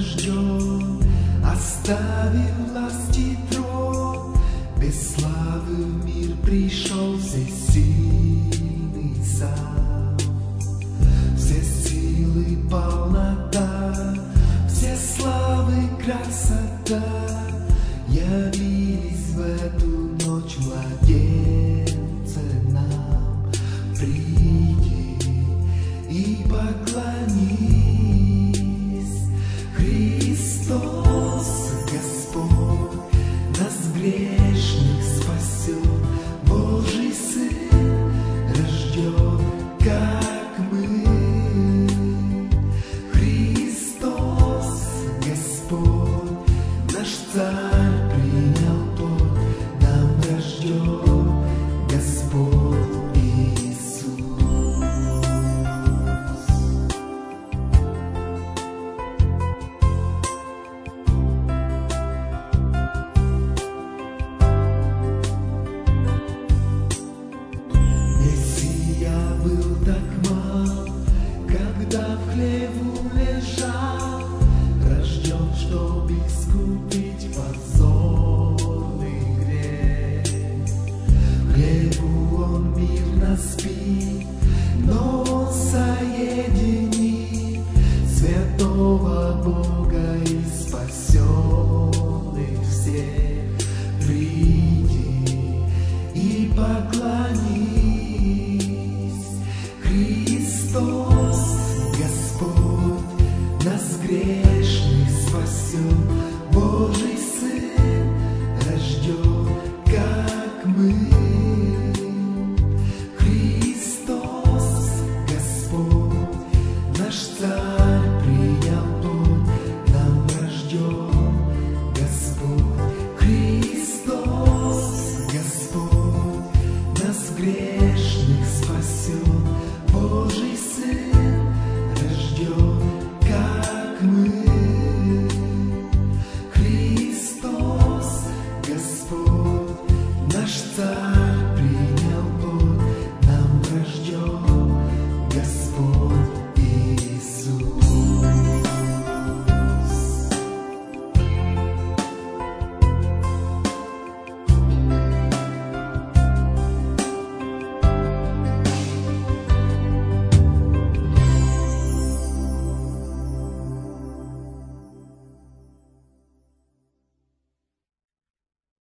рожден, оставил власти трон, без славы в мир пришел всесильный сам. Все силы полнота, все славы красота явились в эту ночь младенце нам. Приди и поклонись. Христос Господь нас грешных спасет, Божий Сын рожден, как мы. Христос Господь, наш Царь принял плод, нам рожден Господь Иисус. Мессия был так мал, когда в хлеву лежал, рожден, чтоб искупить позорный грех. В хлеву он мирно спит, но он соединит святого Бога и спасенных всех. Приди и поклонись. Христос Господь нас грешных спасет, Божий Сын рожден, как мы. Христос Господь, наш Царь